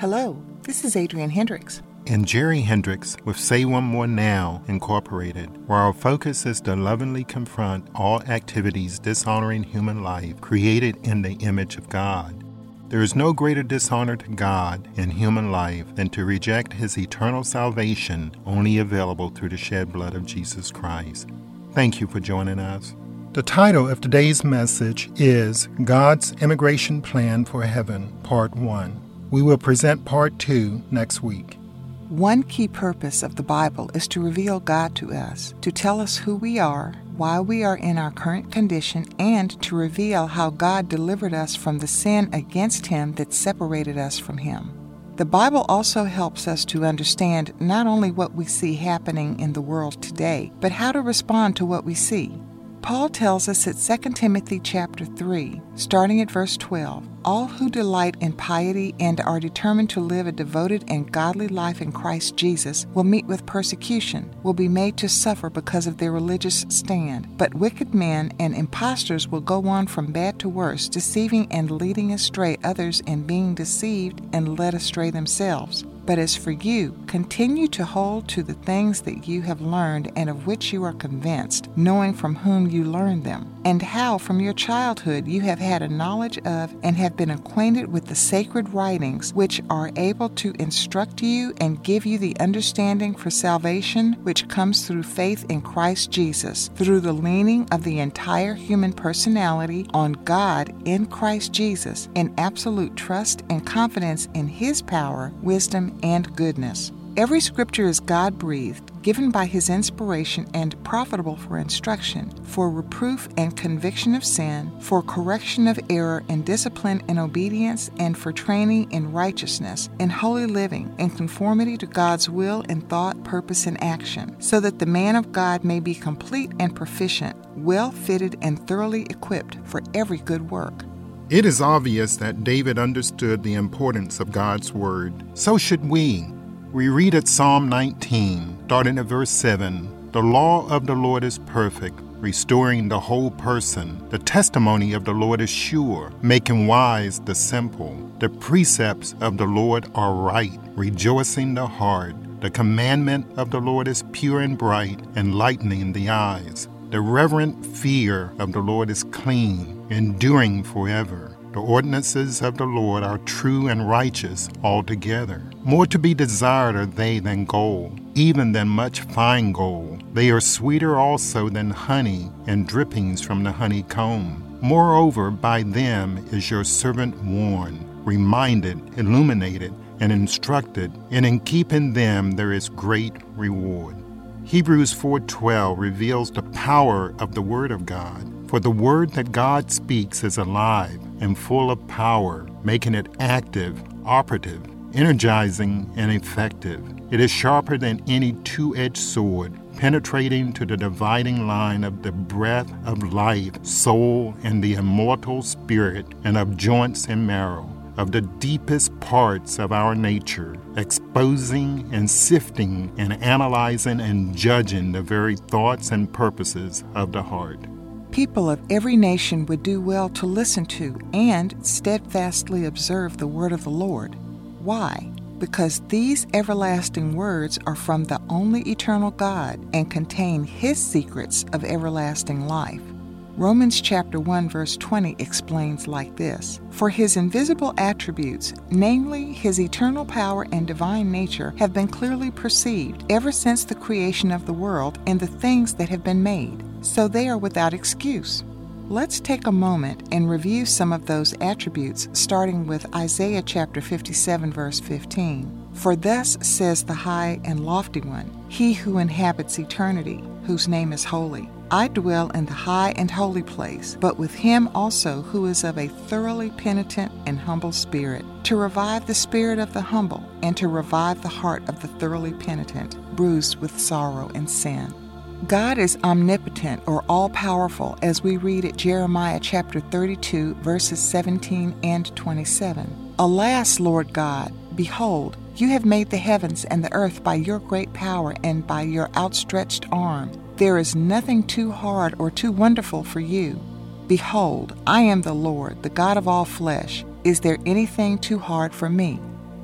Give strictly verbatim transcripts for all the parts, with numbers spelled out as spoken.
Hello, this is Adrienne Hendricks. And Jerry Hendricks with Say One More Now, Incorporated, where our focus is to lovingly confront all activities dishonoring human life created in the image of God. There is no greater dishonor to God in human life than to reject His eternal salvation only available through the shed blood of Jesus Christ. Thank you for joining us. The title of today's message is God's Immigration Plan for Heaven, Part one. We will present Part two next week. One key purpose of the Bible is to reveal God to us, to tell us who we are, why we are in our current condition, and to reveal how God delivered us from the sin against Him that separated us from Him. The Bible also helps us to understand not only what we see happening in the world today, but how to respond to what we see. Paul tells us at Second Timothy chapter three, starting at verse twelve, all who delight in piety and are determined to live a devoted and godly life in Christ Jesus will meet with persecution, will be made to suffer because of their religious stand. But wicked men and impostors will go on from bad to worse, deceiving and leading astray others and being deceived and led astray themselves. But as for you, continue to hold to the things that you have learned and of which you are convinced, knowing from whom you learned them, and how from your childhood you have had a knowledge of and have been acquainted with the sacred writings, which are able to instruct you and give you the understanding for salvation which comes through faith in Christ Jesus, through the leaning of the entire human personality on God in Christ Jesus, in absolute trust and confidence in His power, wisdom, and goodness. Every scripture is God-breathed, given by His inspiration, and profitable for instruction, for reproof and conviction of sin, for correction of error, and discipline in obedience, and for training in righteousness, in holy living, in conformity to God's will in thought, purpose, and action, so that the man of God may be complete and proficient, well-fitted and thoroughly equipped for every good work. It is obvious that David understood the importance of God's Word. So should we. We read at Psalm nineteen, starting at verse seven, "The law of the Lord is perfect, restoring the whole person. The testimony of the Lord is sure, making wise the simple. The precepts of the Lord are right, rejoicing the heart. The commandment of the Lord is pure and bright, enlightening the eyes. The reverent fear of the Lord is clean, enduring forever. The ordinances of the Lord are true and righteous altogether. More to be desired are they than gold, even than much fine gold. They are sweeter also than honey and drippings from the honeycomb. Moreover, by them is your servant warned, reminded, illuminated, and instructed, and in keeping them there is great reward." Hebrews four twelve reveals the power of the Word of God. For the word that God speaks is alive and full of power, making it active, operative, energizing, and effective. It is sharper than any two-edged sword, penetrating to the dividing line of the breath of life, soul, and the immortal spirit, and of joints and marrow, of the deepest parts of our nature, exposing and sifting and analyzing and judging the very thoughts and purposes of the heart. People of every nation would do well to listen to and steadfastly observe the word of the Lord. Why? Because these everlasting words are from the only eternal God and contain His secrets of everlasting life. Romans chapter one verse twenty explains like this, "For His invisible attributes, namely His eternal power and divine nature, have been clearly perceived ever since the creation of the world and the things that have been made, so they are without excuse." Let's take a moment and review some of those attributes, starting with Isaiah chapter fifty-seven verse fifteen. "For thus says the high and lofty one, He who inhabits eternity, whose name is holy. I dwell in the high and holy place, but with him also who is of a thoroughly penitent and humble spirit, to revive the spirit of the humble, and to revive the heart of the thoroughly penitent, bruised with sorrow and sin." God is omnipotent or all-powerful, as we read at Jeremiah chapter thirty-two, verses seventeen and twenty-seven. "Alas, Lord God, behold, you have made the heavens and the earth by your great power and by your outstretched arm. There is nothing too hard or too wonderful for you. Behold, I am the Lord, the God of all flesh. Is there anything too hard for me?"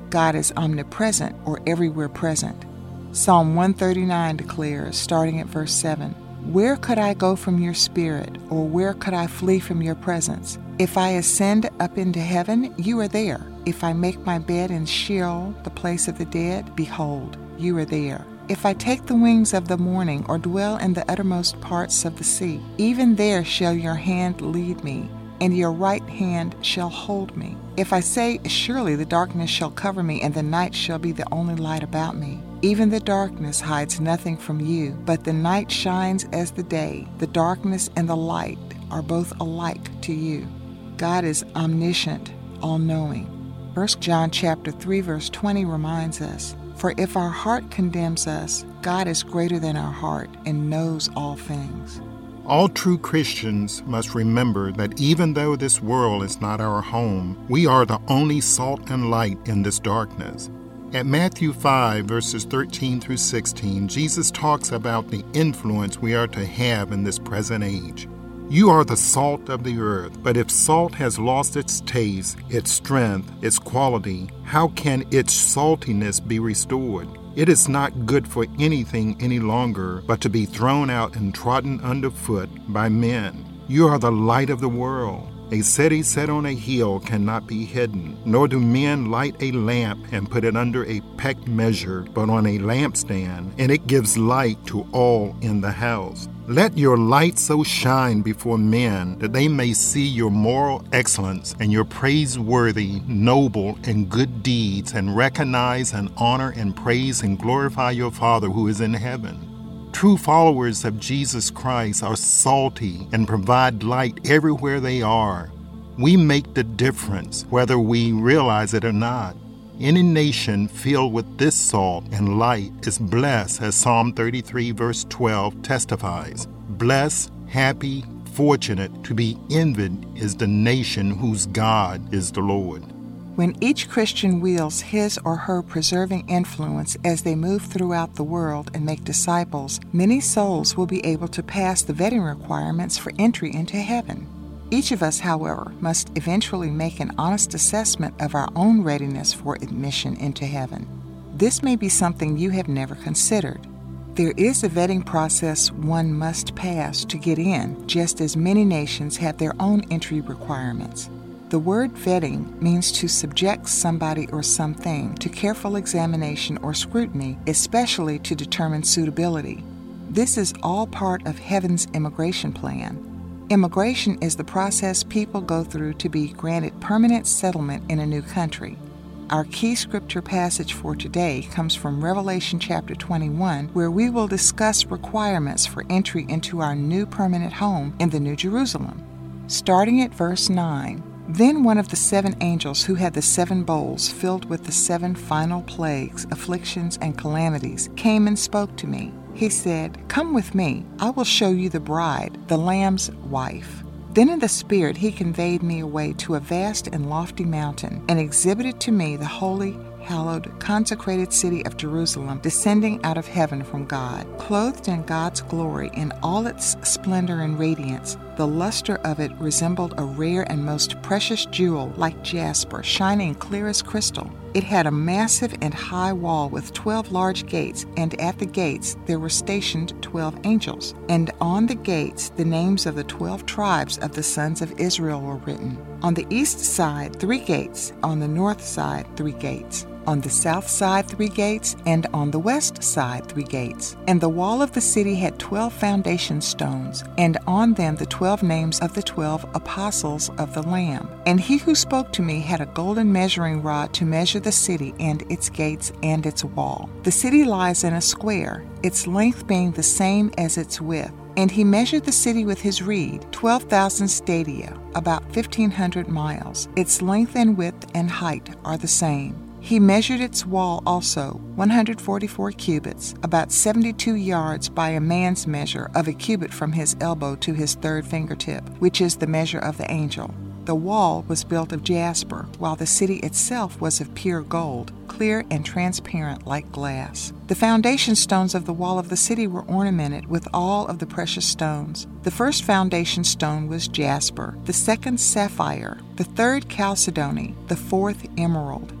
God is omnipresent or everywhere present. Psalm one thirty-nine declares, starting at verse seven, "Where could I go from your spirit, or where could I flee from your presence? If I ascend up into heaven, you are there. If I make my bed in Sheol, the place of the dead, behold, you are there. If I take the wings of the morning, or dwell in the uttermost parts of the sea, even there shall your hand lead me, and your right hand shall hold me. If I say, surely the darkness shall cover me, and the night shall be the only light about me. Even the darkness hides nothing from you, but the night shines as the day. The darkness and the light are both alike to you." God is omniscient, all-knowing. First John chapter three, verse twenty reminds us, "For if our heart condemns us, God is greater than our heart and knows all things." All true Christians must remember that even though this world is not our home, we are the only salt and light in this darkness. At Matthew five, verses thirteen through sixteen, Jesus talks about the influence we are to have in this present age. "You are the salt of the earth, but if salt has lost its taste, its strength, its quality, how can its saltiness be restored? It is not good for anything any longer but to be thrown out and trodden underfoot by men. You are the light of the world. A city set on a hill cannot be hidden, nor do men light a lamp and put it under a peck measure, but on a lampstand, and it gives light to all in the house. Let your light so shine before men that they may see your moral excellence and your praiseworthy, noble, and good deeds, and recognize and honor and praise and glorify your Father who is in heaven." True followers of Jesus Christ are salty and provide light everywhere they are. We make the difference, whether we realize it or not. Any nation filled with this salt and light is blessed, as Psalm thirty-three, verse twelve testifies. Blessed, happy, fortunate, to be envied is the nation whose God is the Lord. When each Christian wields his or her preserving influence as they move throughout the world and make disciples, many souls will be able to pass the vetting requirements for entry into heaven. Each of us, however, must eventually make an honest assessment of our own readiness for admission into heaven. This may be something you have never considered. There is a vetting process one must pass to get in, just as many nations have their own entry requirements. The word vetting means to subject somebody or something to careful examination or scrutiny, especially to determine suitability. This is all part of heaven's immigration plan. Immigration is the process people go through to be granted permanent settlement in a new country. Our key scripture passage for today comes from Revelation chapter twenty-one, where we will discuss requirements for entry into our new permanent home in the New Jerusalem. Starting at verse nine, "Then one of the seven angels who had the seven bowls filled with the seven final plagues, afflictions, and calamities came and spoke to me. He said, 'Come with me, I will show you the bride, the Lamb's wife.' Then in the Spirit he conveyed me away to a vast and lofty mountain, and exhibited to me the holy, hallowed, consecrated city of Jerusalem, descending out of heaven from God, clothed in God's glory in all its splendor and radiance. The luster of it resembled a rare and most precious jewel, like jasper, shining clear as crystal. It had a massive and high wall with twelve large gates, and at the gates there were stationed twelve angels. And on the gates the names of the twelve tribes of the sons of Israel were written. On the east side three gates, on the north side three gates, on the south side three gates, and on the west side three gates. And the wall of the city had twelve foundation stones, and on them the twelve names of the twelve apostles of the Lamb. And he who spoke to me had a golden measuring rod to measure the city and its gates and its wall. The city lies in a square, its length being the same as its width. And he measured the city with his reed, twelve thousand stadia, about fifteen hundred miles. Its length and width and height are the same. He measured its wall also, one hundred forty-four cubits, about seventy-two yards by a man's measure of a cubit from his elbow to his third fingertip, which is the measure of the angel. The wall was built of jasper, while the city itself was of pure gold, clear and transparent like glass. The foundation stones of the wall of the city were ornamented with all of the precious stones. The first foundation stone was jasper, the second sapphire, the third chalcedony, the fourth emerald,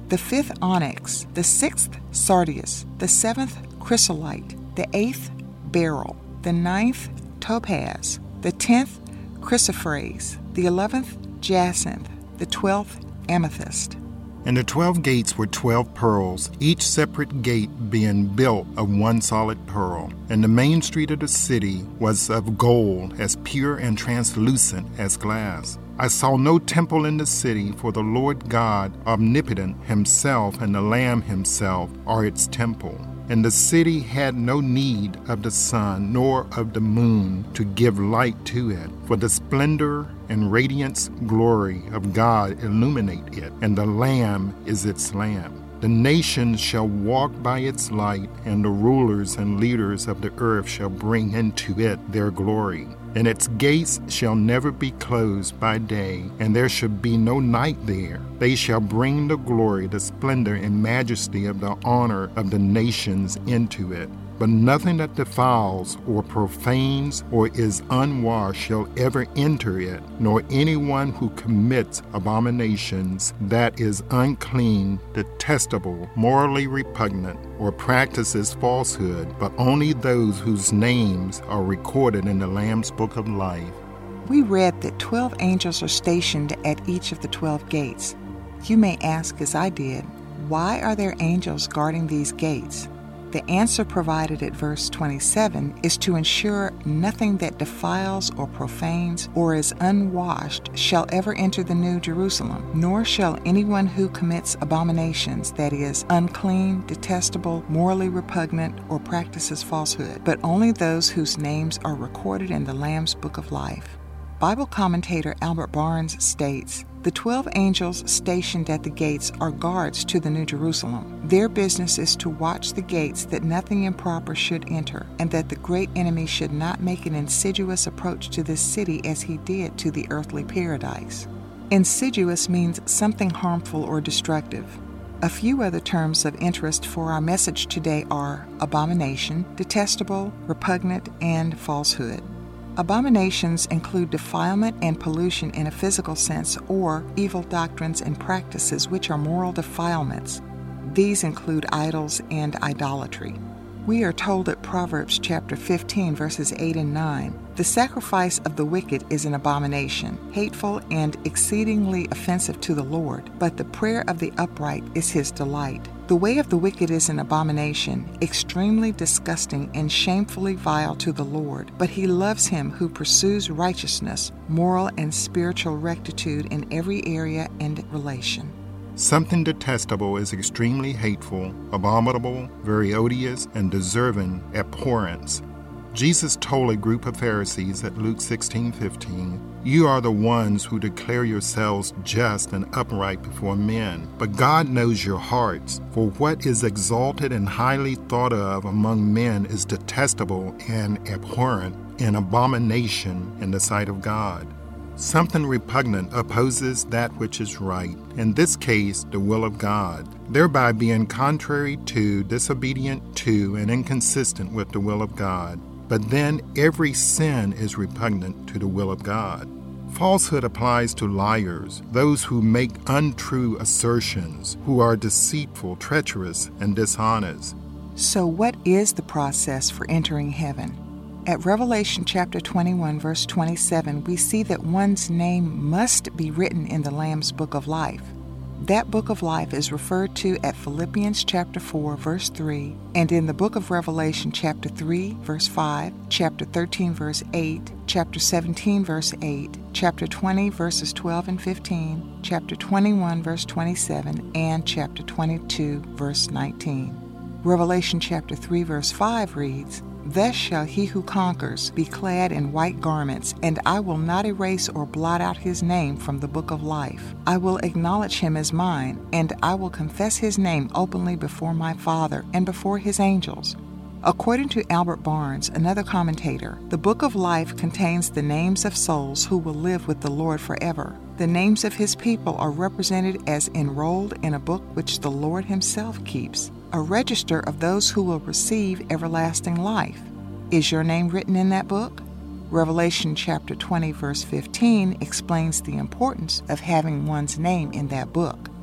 the fifth onyx, the sixth sardius, the seventh chrysolite, the eighth beryl, the ninth topaz, the tenth chrysoprase, the eleventh jacinth, the twelfth amethyst. And the twelve gates were twelve pearls, each separate gate being built of one solid pearl. And the main street of the city was of gold, as pure and translucent as glass. I saw no temple in the city, for the Lord God, omnipotent himself, and the Lamb himself are its temple. And the city had no need of the sun nor of the moon to give light to it, for the splendor and radiance glory of God illuminate it, and the Lamb is its lamp. The nations shall walk by its light, and the rulers and leaders of the earth shall bring into it their glory. And its gates shall never be closed by day, and there shall be no night there. They shall bring the glory, the splendor, and majesty of the honor of the nations into it. But nothing that defiles or profanes or is unwashed shall ever enter it, nor anyone who commits abominations that is unclean, detestable, morally repugnant, or practices falsehood, but only those whose names are recorded in the Lamb's Book of Life. We read that twelve angels are stationed at each of the twelve gates. You may ask, as I did, why are there angels guarding these gates? The answer provided at verse twenty-seven is to ensure nothing that defiles or profanes or is unwashed shall ever enter the New Jerusalem, nor shall anyone who commits abominations, that is, unclean, detestable, morally repugnant, or practices falsehood, but only those whose names are recorded in the Lamb's Book of Life. Bible commentator Albert Barnes states, "The twelve angels stationed at the gates are guards to the New Jerusalem. Their business is to watch the gates that nothing improper should enter, and that the great enemy should not make an insidious approach to this city as he did to the earthly paradise." Insidious means something harmful or destructive. A few other terms of interest for our message today are abomination, detestable, repugnant, and falsehood. Abominations include defilement and pollution in a physical sense, or evil doctrines and practices which are moral defilements. These include idols and idolatry. We are told at Proverbs chapter fifteen, verses eight and nine, "The sacrifice of the wicked is an abomination, hateful and exceedingly offensive to the Lord, but the prayer of the upright is his delight." The way of the wicked is an abomination, extremely disgusting and shamefully vile to the Lord, but he loves him who pursues righteousness, moral and spiritual rectitude in every area and relation. Something detestable is extremely hateful, abominable, very odious, and deserving abhorrence. Jesus told a group of Pharisees at Luke sixteen fifteen, "You are the ones who declare yourselves just and upright before men, but God knows your hearts, for what is exalted and highly thought of among men is detestable and abhorrent, an abomination in the sight of God." Something repugnant opposes that which is right, in this case, the will of God, thereby being contrary to, disobedient to, and inconsistent with the will of God. But then every sin is repugnant to the will of God. Falsehood applies to liars, those who make untrue assertions, who are deceitful, treacherous, and dishonest. So what is the process for entering heaven? At Revelation chapter twenty-one, verse twenty-seven, we see that one's name must be written in the Lamb's Book of Life. That book of life is referred to at Philippians chapter four, verse three, and in the book of Revelation chapter three, verse five, chapter thirteen, verse eight, chapter seventeen, verse eight, chapter twenty, verses twelve and fifteen, chapter twenty-one, verse twenty-seven, and chapter twenty-two, verse nineteen. Revelation chapter three, verse five reads, "Thus shall he who conquers be clad in white garments, and I will not erase or blot out his name from the book of life. I will acknowledge him as mine, and I will confess his name openly before my Father and before his angels." According to Albert Barnes, another commentator, the book of life contains the names of souls who will live with the Lord forever. The names of his people are represented as enrolled in a book which the Lord himself keeps, a register of those who will receive everlasting life. Is your name written in that book? Revelation chapter twenty, verse fifteen explains the importance of having one's name in that book.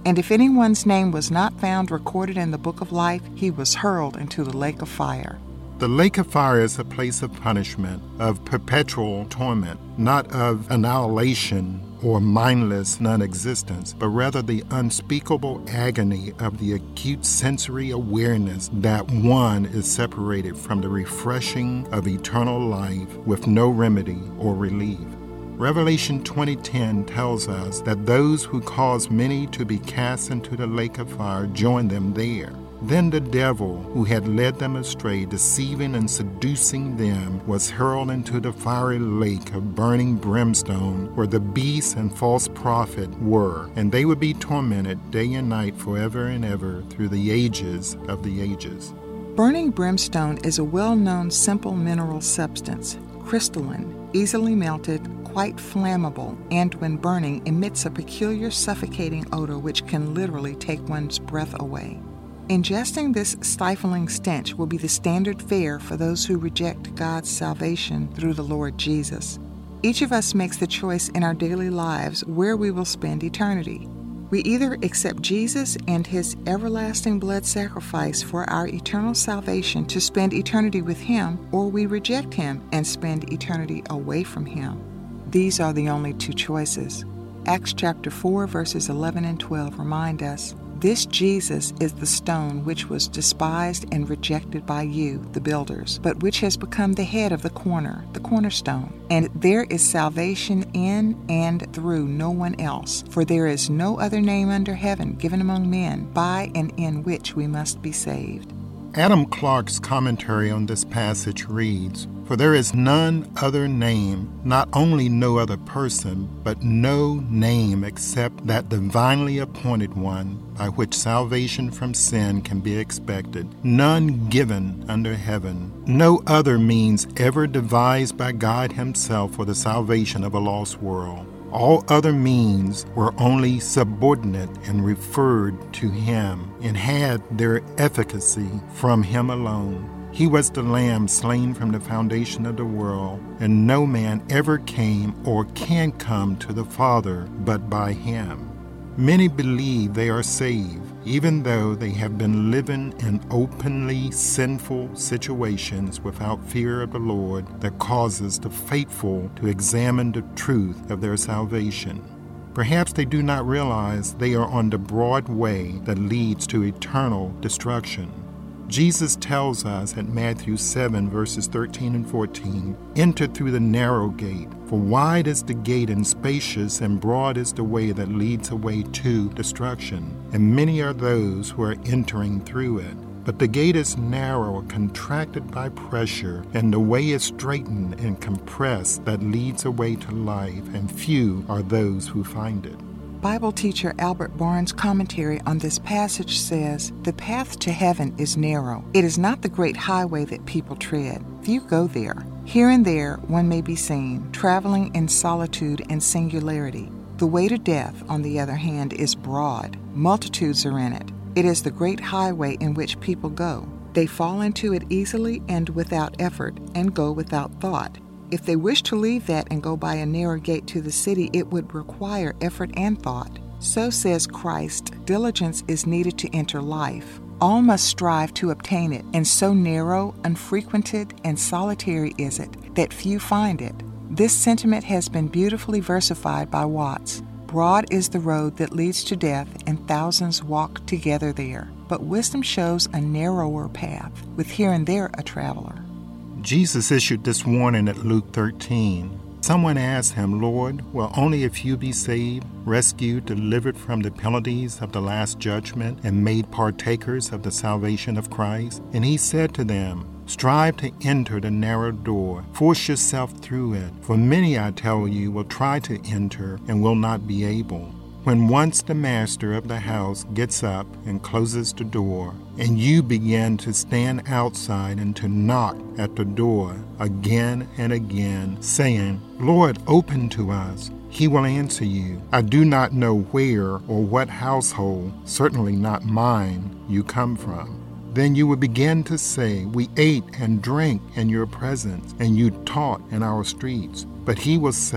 And if anyone's name was not found recorded in the book of life, he was hurled into the lake of fire. The lake of fire is a place of punishment, of perpetual torment, not of annihilation or mindless non-existence, but rather the unspeakable agony of the acute sensory awareness that one is separated from the refreshing of eternal life with no remedy or relief. Revelation twenty ten tells us that those who cause many to be cast into the lake of fire join them there. Then the devil, who had led them astray, deceiving and seducing them, was hurled into the fiery lake of burning brimstone, where the beast and false prophet were, and they would be tormented day and night forever and ever through the ages of the ages. Burning brimstone is a well-known simple mineral substance, crystalline, easily melted, quite flammable, and when burning emits a peculiar suffocating odor which can literally take one's breath away. Ingesting this stifling stench will be the standard fare for those who reject God's salvation through the Lord Jesus. Each of us makes the choice in our daily lives where we will spend eternity. We either accept Jesus and His everlasting blood sacrifice for our eternal salvation to spend eternity with Him, or we reject Him and spend eternity away from Him. These are the only two choices. Acts chapter four, verses eleven and twelve remind us, "This Jesus is the stone which was despised and rejected by you, the builders, but which has become the head of the corner, the cornerstone. And there is salvation in and through no one else, for there is no other name under heaven given among men by and in which we must be saved." Adam Clarke's commentary on this passage reads, "For there is none other name, not only no other person, but no name except that divinely appointed one, by which salvation from sin can be expected, none given under heaven, no other means ever devised by God Himself for the salvation of a lost world. All other means were only subordinate and referred to Him, and had their efficacy from Him alone. He was the Lamb slain from the foundation of the world, and no man ever came or can come to the Father but by Him. Many believe they are saved, even though they have been living in openly sinful situations without fear of the Lord that causes the faithful to examine the truth of their salvation. Perhaps they do not realize they are on the broad way that leads to eternal destruction. Jesus tells us at Matthew seven, verses thirteen and fourteen, "Enter through the narrow gate, for wide is the gate and spacious and broad is the way that leads away to destruction, and many are those who are entering through it. But the gate is narrow, contracted by pressure, and the way is straitened and compressed that leads away to life, and few are those who find it." Bible teacher Albert Barnes' commentary on this passage says, "The path to heaven is narrow. It is not the great highway that people tread. Few go there. Here and there one may be seen, traveling in solitude and singularity. The way to death, on the other hand, is broad. Multitudes are in it. It is the great highway in which people go. They fall into it easily and without effort, and go without thought. If they wish to leave that and go by a narrow gate to the city, it would require effort and thought. So says Christ, diligence is needed to enter life. All must strive to obtain it, and so narrow, unfrequented, and solitary is it that few find it." This sentiment has been beautifully versified by Watts. "Broad is the road that leads to death, and thousands walk together there. But wisdom shows a narrower path, with here and there a traveler." Jesus issued this warning at Luke thirteen. Someone asked Him, "Lord, will only a few be saved, rescued, delivered from the penalties of the last judgment, and made partakers of the salvation of Christ?" And He said to them, "Strive to enter the narrow door. Force yourself through it. For many, I tell you, will try to enter and will not be able. When once the master of the house gets up and closes the door, and you begin to stand outside and to knock at the door again and again, saying, 'Lord, open to us,' He will answer you, 'I do not know where or what household, certainly not mine, you come from.' Then you will begin to say, 'We ate and drank in your presence, and you taught in our streets.' But He will say,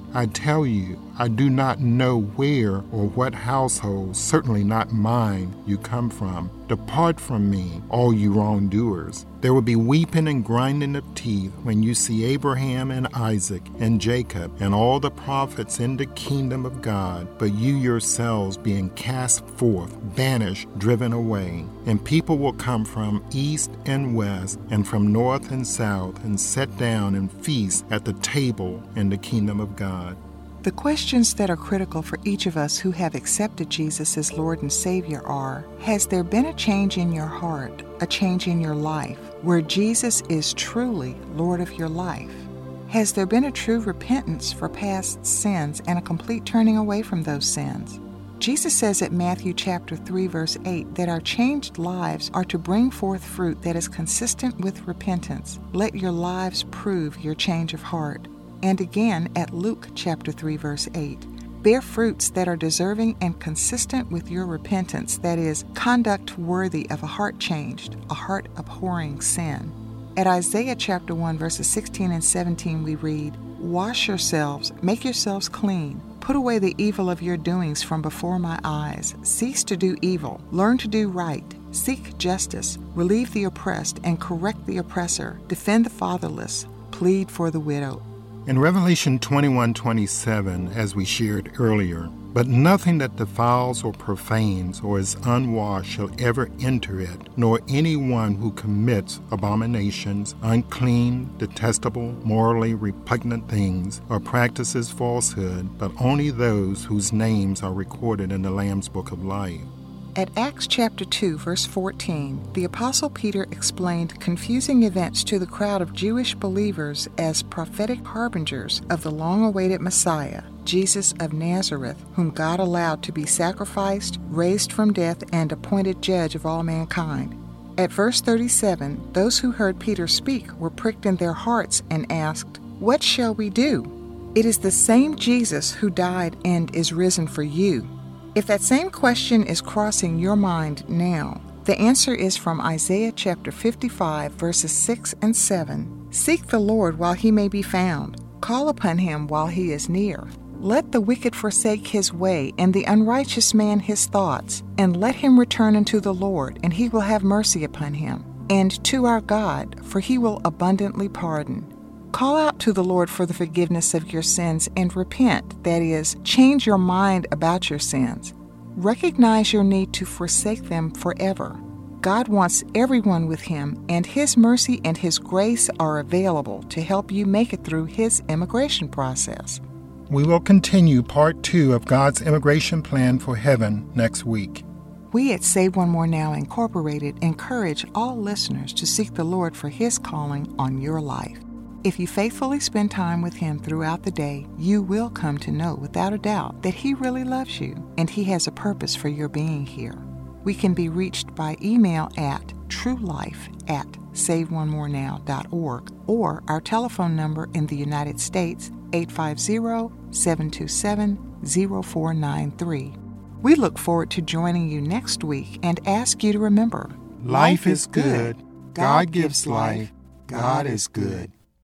I tell you, I do not know where or what household, certainly not mine, you come from. Depart from me, all you wrongdoers. There will be weeping and grinding of teeth when you see Abraham and Isaac and Jacob and all the prophets in the kingdom of God, but you yourselves being cast forth, banished, driven away. And people will come from east and west and from north and south and sit down and feast at the table in the kingdom of God. The questions that are critical for each of us who have accepted Jesus as Lord and Savior are, has there been a change in your heart, a change in your life, where Jesus is truly Lord of your life? Has there been a true repentance for past sins and a complete turning away from those sins? Jesus says at Matthew chapter three, verse eight, that our changed lives are to bring forth fruit that is consistent with repentance. Let your lives prove your change of heart. And again at Luke chapter three, verse eight, bear fruits that are deserving and consistent with your repentance, that is, conduct worthy of a heart changed, a heart abhorring sin. At Isaiah chapter one, verses sixteen and seventeen, we read, wash yourselves, make yourselves clean, put away the evil of your doings from before my eyes, cease to do evil, learn to do right, seek justice, relieve the oppressed and correct the oppressor, defend the fatherless, plead for the widow. In Revelation twenty-one twenty-seven, as we shared earlier, but nothing that defiles or profanes or is unwashed shall ever enter it, nor anyone who commits abominations, unclean, detestable, morally repugnant things, or practices falsehood, but only those whose names are recorded in the Lamb's Book of Life. At Acts chapter two, verse fourteen, the Apostle Peter explained confusing events to the crowd of Jewish believers as prophetic harbingers of the long-awaited Messiah, Jesus of Nazareth, whom God allowed to be sacrificed, raised from death, and appointed judge of all mankind. At verse thirty-seven, those who heard Peter speak were pricked in their hearts and asked, "What shall we do?" It is the same Jesus who died and is risen for you. If that same question is crossing your mind now, the answer is from Isaiah chapter fifty-five, verses six and seven. Seek the Lord while he may be found. Call upon him while he is near. Let the wicked forsake his way, and the unrighteous man his thoughts, and let him return unto the Lord, and he will have mercy upon him, and to our God, for he will abundantly pardon. Call out to the Lord for the forgiveness of your sins and repent, that is, change your mind about your sins. Recognize your need to forsake them forever. God wants everyone with him, and his mercy and his grace are available to help you make it through his immigration process. We will continue part two of God's immigration plan for heaven next week. We at Save One More Now Incorporated encourage all listeners to seek the Lord for his calling on your life. If you faithfully spend time with him throughout the day, you will come to know without a doubt that he really loves you and he has a purpose for your being here. We can be reached by email at truelife at save one more now dot org or our telephone number in the United States, eight five zero, seven two seven, zero four nine three. We look forward to joining you next week and ask you to remember, life is good. God gives life. God is good.